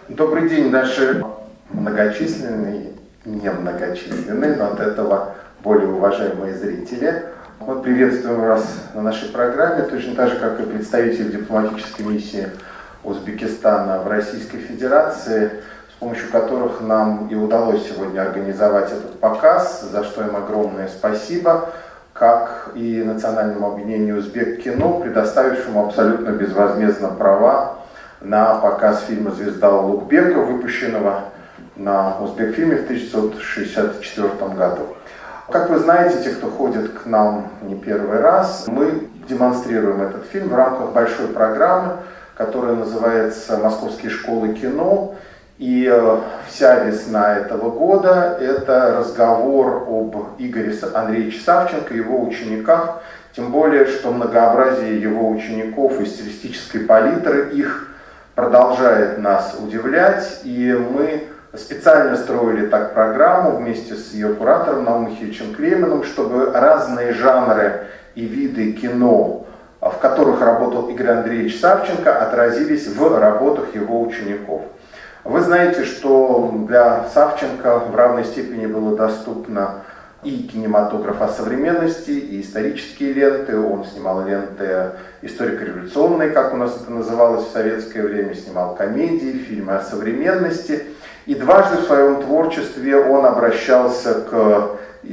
Добрый день, наши многочисленные и немногочисленные, но от этого более уважаемые зрители. Мы приветствуем вас на нашей программе, точно так же, как и представитель дипломатической миссии Узбекистана в Российской Федерации, с помощью которых нам и удалось сегодня организовать этот показ, за что им огромное спасибо, как и Национальному объединению «Узбек-кино», предоставившему абсолютно безвозмездно права на показ фильма «Звезда Улугбека», выпущенного на Узбекфильме в 1964 году. Как вы знаете, те, кто ходит к нам не первый раз, мы демонстрируем этот фильм в рамках большой программы, которая называется «Московские школы кино». И вся весна этого года – это разговор об Игоре Андреевиче Савченко и его учениках, тем более, что многообразие его учеников и стилистической палитры их продолжает нас удивлять, и мы специально строили так программу вместе с ее куратором Наумом Михайловичем Кременом, чтобы разные жанры и виды кино, в которых работал Игорь Андреевич Савченко, отразились в работах его учеников. Вы знаете, что для Савченко в равной степени было доступно и кинематограф о современности, и исторические ленты. Он снимал ленты историко-революционные, как у нас это называлось в советское время, снимал комедии, фильмы о современности. И дважды в своем творчестве он обращался к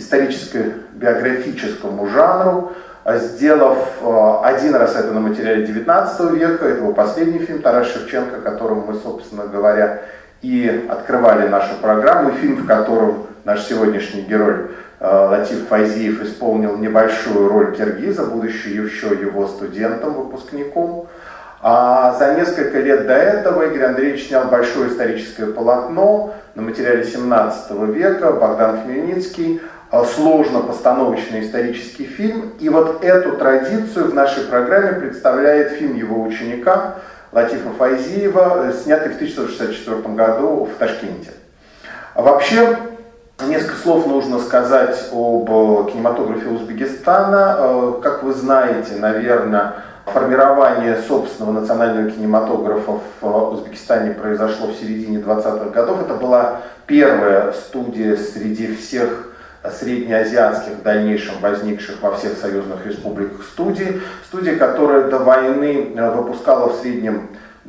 историческо-биографическому жанру, сделав один раз это на материале XIX века, это его последний фильм «Тарас Шевченко», которым мы, собственно говоря, и открывали нашу программу, фильм, в котором наш сегодняшний герой Латиф Файзиев исполнил небольшую роль киргиза, будучи еще его студентом, выпускником. А за несколько лет до этого Игорь Андреевич снял большое историческое полотно на материале XVII века «Богдан Хмельницкий», сложно-постановочный исторический фильм. И вот эту традицию в нашей программе представляет фильм его ученика Латифа Файзиева, снятый в 1964 году в Ташкенте. Вообще, несколько слов нужно сказать об кинематографе Узбекистана. Как вы знаете, наверное, формирование собственного национального кинематографа в Узбекистане произошло в середине 20-х годов. Это была первая студия среди всех среднеазиатских, в дальнейшем возникших во всех союзных республиках студий. Студия, которая до войны выпускала в среднем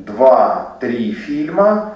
2-3 фильма.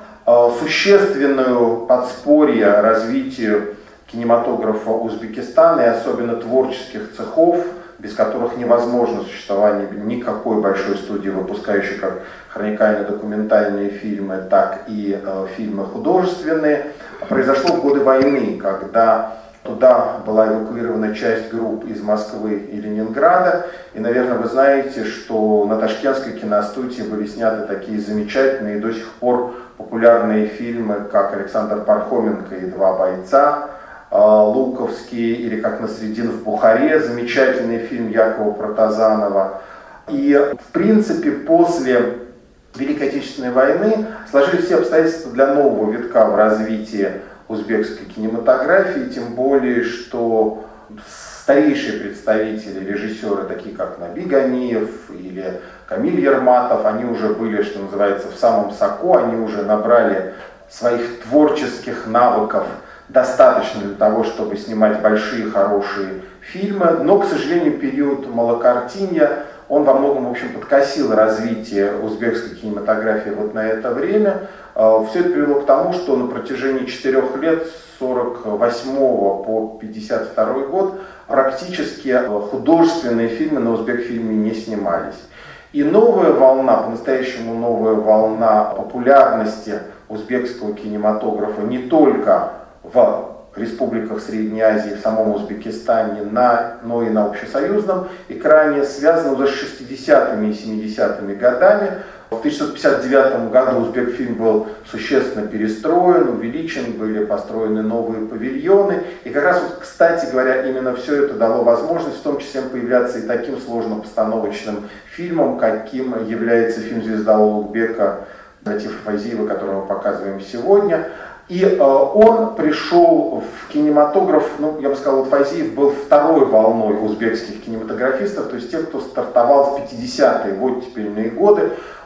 Существенную подспорье развитию кинематографа Узбекистана и особенно творческих цехов, без которых невозможно существование никакой большой студии, выпускающей как хроникально-документальные фильмы, так и фильмы художественные, произошло в годы войны, когда туда была эвакуирована часть групп из Москвы и Ленинграда. И, наверное, вы знаете, что на Ташкентской киностудии были сняты такие замечательные и до сих пор популярные фильмы, как «Александр Пархоменко и два бойца», «Луковские» или «Как Насреддин в Бухаре», замечательный фильм Якова Протазанова. И, в принципе, после Великой Отечественной войны сложились все обстоятельства для нового витка в развитии узбекской кинематографии, тем более, что старейшие представители, режиссеры, такие как Наби Ганиев или Камиль Ерматов, они уже были, что называется, в самом соку, они уже набрали своих творческих навыков достаточно для того, чтобы снимать большие, хорошие фильмы, но, к сожалению, период малокартинья, он во многом, в общем, подкосил развитие узбекской кинематографии вот на это время. Все это привело к тому, что на протяжении 4 лет, с 1948 по 1952 год, практически художественные фильмы на Узбекфильме не снимались. И новая волна, по-настоящему новая волна популярности узбекского кинематографа не только в республиках Средней Азии, в самом Узбекистане, но и на общесоюзном экране, связано уже с 60-ми и 70-ми годами. В 1959 году Узбекфильм был существенно перестроен, увеличен, были построены новые павильоны. И как раз, вот, кстати говоря, именно все это дало возможность в том числе появляться и таким сложно-постановочным фильмом, каким является фильм «Звезда Улугбека» Латифа Файзиева, который мы показываем сегодня. И он пришел в кинематограф, ну, я бы сказал, вот Файзиев был второй волной узбекских кинематографистов, то есть тех, кто стартовал в 50-е, в оттепельные годы.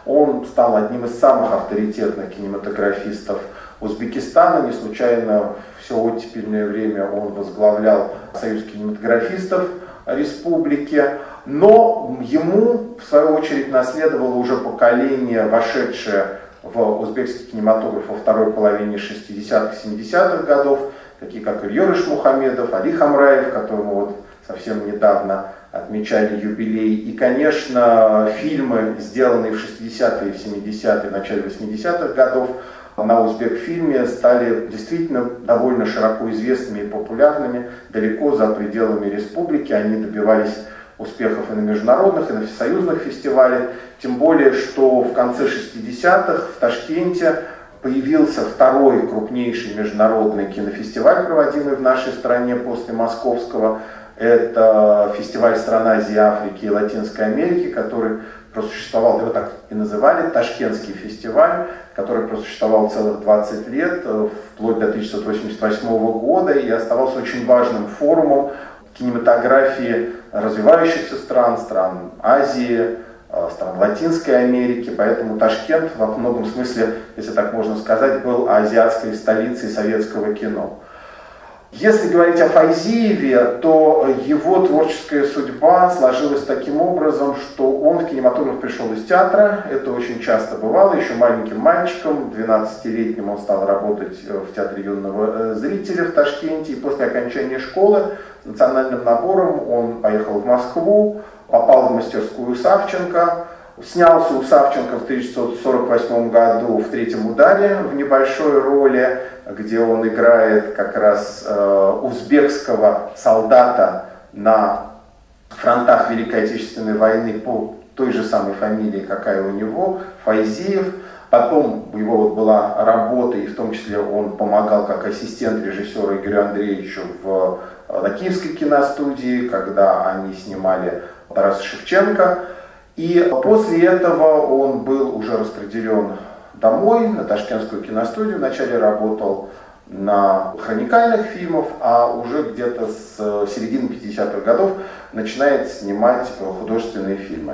Он стал одним из самых авторитетных кинематографистов Узбекистана. Не случайно все оттепельное время он возглавлял Союз кинематографистов республики. Но ему, в свою очередь, наследовало уже поколение, вошедшее в узбекский кинематограф во второй половине 60-х, 70-х годов, такие как Ильёр Ишмухамедов, Али Хамраев, которому вот совсем недавно отмечали юбилей. И, конечно, фильмы, сделанные в 60-е, в 70-е, начале 80-х годов на Узбекфильме, стали действительно довольно широко известными и популярными далеко за пределами республики. Они добивались успехов и на международных, и на всесоюзных фестивалях. Тем более, что в конце 60-х в Ташкенте появился второй крупнейший международный кинофестиваль, проводимый в нашей стране после московского. Это фестиваль стран Азии, Африки и Латинской Америки, который просуществовал, его так и называли, Ташкентский фестиваль, который просуществовал целых 20 лет, вплоть до 1988 года, и оставался очень важным форумом кинематографии развивающихся стран, стран Азии, стран Латинской Америки. Поэтому Ташкент во многом смысле, если так можно сказать, был азиатской столицей советского кино. Если говорить о Файзиеве, то его творческая судьба сложилась таким образом, что он в кинематограф пришел из театра. Это очень часто бывало. Еще маленьким мальчиком, 12-летним, он стал работать в театре юного зрителя в Ташкенте. И после окончания школы с национальным набором он поехал в Москву, попал в мастерскую Савченко. Снялся у Савченко в 1948 году в «Третьем ударе» в небольшой роли, где он играет как раз узбекского солдата на фронтах Великой Отечественной войны по той же самой фамилии, какая у него, Файзиев. Потом его вот была работа, и в том числе он помогал как ассистент режиссера Игорю Андреевичу на Киевской киностудии, когда они снимали Тараса Шевченко. И после этого он был уже распределен домой, на Ташкентскую киностудию. Вначале работал на хроникальных фильмах, а уже где-то с середины 50-х годов начинает снимать художественные фильмы.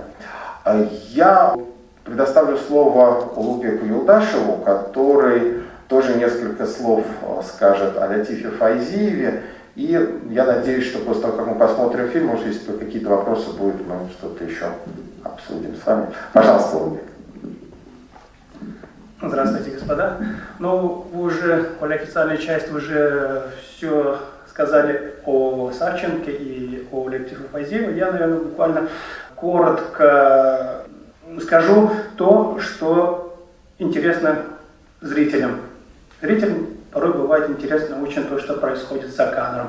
Я предоставлю слово Улугбеку Юлдашеву, который тоже несколько слов скажет о Латифе Файзиеве. И я надеюсь, что после того, как мы посмотрим фильм, может, если какие-то вопросы будут, мы что-то еще обсудим с вами. Пожалуйста, Улугбек. Здравствуйте, господа. Ну, вы уже, по официальной части, уже все сказали о Савченко и о Латифе Файзиеве. Я, наверное, буквально коротко скажу то, что интересно зрителям. Зрителям порой бывает интересно очень то, что происходит за кадром.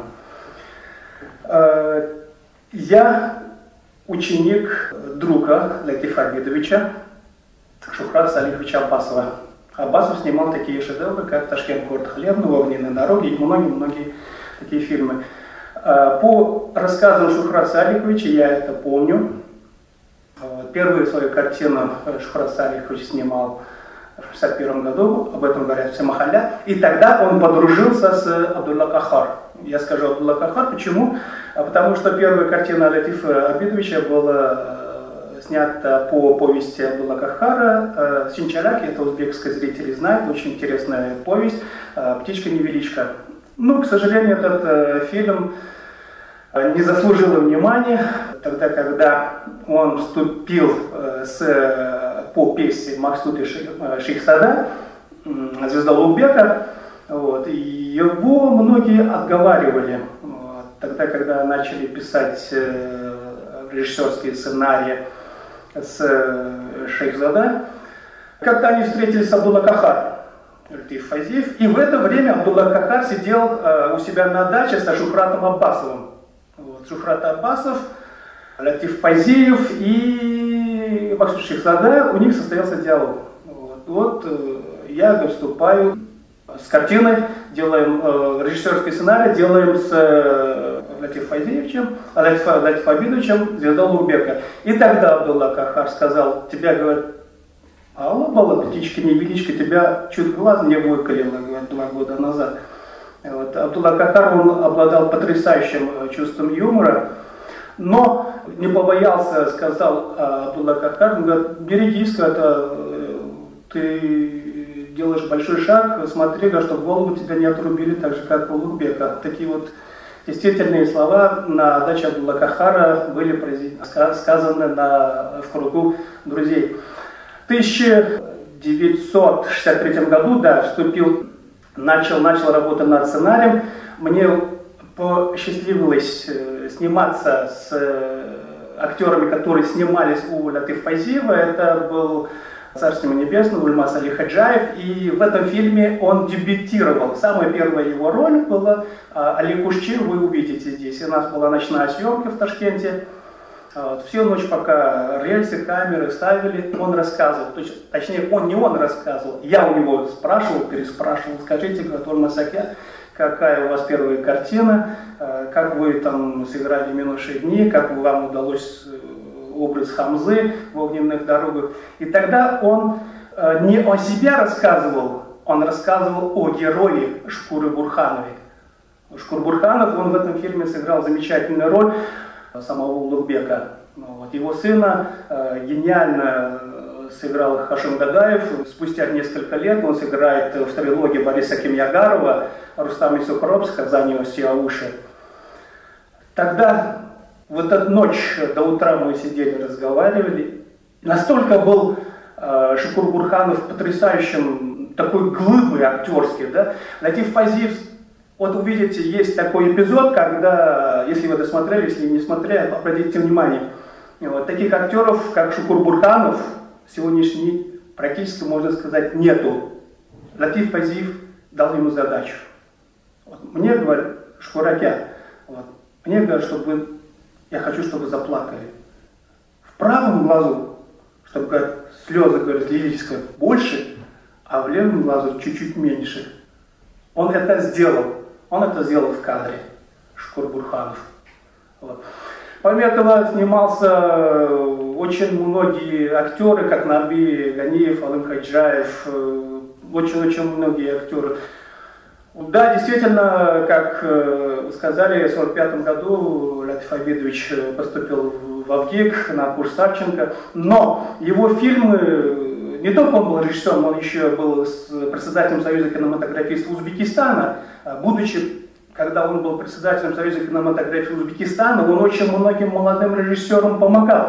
Я ученик друга Латифа Абидовича, Шухрата Салиховича Аббасова. Аббасов снимал такие шедевры, как «Ташкент, город хлебный», «Огненные дороги» и многие-многие такие фильмы. По рассказам Шухрата Салиховича я это помню. Первую свою картину Шухрат Салихович снимал в 1961 году, об этом говорят все махалля, и тогда он подружился с Абдулла Кахар. Я скажу Абдулла Кахар, почему? Потому что первая картина Латифа Абидовича была снята по повести Абдулла Кахара «Синчаляки», это узбекские зрители знают, очень интересная повесть, «Птичка-невеличка». Но, к сожалению, этот фильм не заслужил внимания, тогда, когда он вступил по песне Максуды Шейхзада, звезда Улугбека, вот, и его многие отговаривали. Вот, тогда, когда начали писать режиссерские сценарии с Шейхзада, как-то они встретились с Абдулла Кахар, Латиф Файзиев, и в это время Абдулла Кахар сидел у себя на даче со Шухратом Аббасовым. Вот, Шухрат Аббасов, Латиф Файзиев и Максуд Шейхзада, у них состоялся диалог. Вот я выступаю с картиной, делаем режиссерский сценарий, делаем с Латиф Файзиевичем, Латиф Абидовичем «Звезда Улугбека». И тогда Абдулла Кахар сказал: тебя, говорит, алла бала, птичка-невеличка, тебя чуть глаз не выколила, говорит, 2 года назад. Вот. Абдулла Кахар, он обладал потрясающим чувством юмора. Но не побоялся, сказал Абдулла Кахар, говорит, берегись, когда ты делаешь большой шаг, смотри, чтобы голову тебя не отрубили, так же, как Улугбека. Такие вот действительные слова на даче Абдулла Кахара были сказаны в кругу друзей. В 1963 году, начал работать над сценарием. Мне посчастливилось сниматься с актерами, которые снимались у Латиф Файзиева. Это был Царство Небесное, Ульмаз Али Хаджаев. И в этом фильме он дебютировал. Самая первая его роль была Али Кушчир, вы увидите здесь. У нас была ночная съемка в Ташкенте. Всю ночь, пока рельсы, камеры ставили, он рассказывал. Точнее, он рассказывал. Я у него переспрашивал, скажите, Гатур Масаке, какая у вас первая картина, как вы там сыграли минувшие дни, как вам удалось образ Хамзы в «Огненных дорогах». И тогда он не о себе рассказывал, он рассказывал о герое Шукуры Бурхановой. Шукур Бурханов, он в этом фильме сыграл замечательную роль самого Улугбека. Его сына гениально сыграл Хашим Гадаев. Спустя несколько лет он сыграет в трилогии Бориса Кимьягарова Рустам Исукропс, Казани Сиауши. Тогда в эту ночь до утра мы сидели, разговаривали. Настолько был Шукур Бурханов потрясающим, такой глыбой актерский. Да? Латиф Файзиев, вот увидите, есть такой эпизод, когда, если вы досмотрели, если не смотрели, обратите внимание, вот таких актеров, как Шукур Бурханов, сегодняшний практически, можно сказать, нету. Латиф Файзиев дал ему задачу. Вот, мне говорят, Шкураке, мне говорят, я хочу, чтобы вы заплакали. В правом глазу, чтобы слезы, лились больше, а в левом глазу чуть-чуть меньше. Он это сделал. Он это сделал в кадре, Шукур Бурханов. Вот. Помимо этого снимался очень многие актеры, как Наби Ганиев, Алым Хаджаев, очень-очень многие актеры. Да, действительно, как сказали, в 1945 году Латиф Абидович поступил в АВГИК на курс Савченко, но его фильмы, не только он был режиссером, он еще был председателем Союза кинематографистов Узбекистана, будучи, когда он был председателем Союза кинематографии Узбекистана, он очень многим молодым режиссерам помогал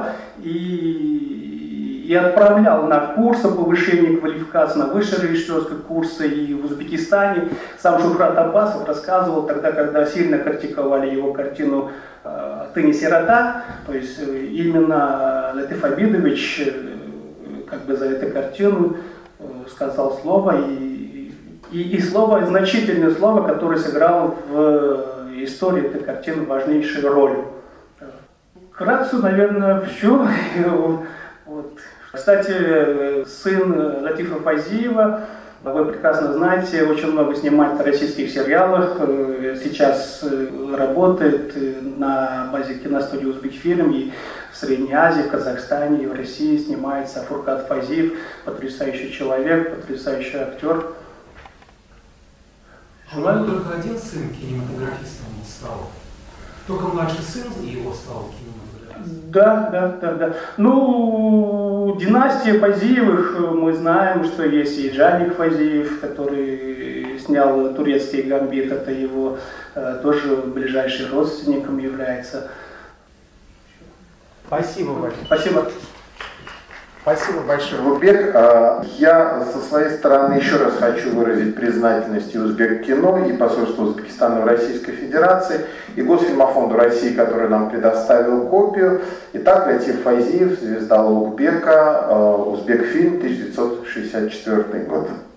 и отправлял на курсы повышения квалификации, на высшие режиссерские курсы и в Узбекистане. Сам Шухрат Аббасов рассказывал тогда, когда сильно критиковали его картину «Ты не сирота», то есть именно Латиф Абидович за эту картину сказал слово, и слово, значительное слово, которое сыграло в истории этой картины важнейшую роль. Вкратце, наверное, все. Вот. Кстати, сын Латифа Файзиева, вы прекрасно знаете, очень много снимает в российских сериалах, сейчас работает на базе киностудии «Узбекфильм» и в Средней Азии, в Казахстане, и в России снимается Фуркат Файзиев, потрясающий человек, потрясающий актер. Желаю только один сын кинематографистом стал. Только младший сын его стал кинематографистом. Да. Ну, династия Файзиевых, мы знаем, что есть и Джаник Файзиев, который снял «Турецкий гамбит», это его тоже ближайшим родственником является. Спасибо большое. Спасибо. Спасибо большое, Улугбек. Я со своей стороны еще раз хочу выразить признательность и Узбек-кино, и посольству Узбекистана в Российской Федерации, и Госфильмофонду России, который нам предоставил копию. Итак, Латиф Файзиев, звезда Улугбека, Узбекфильм, 1964 год.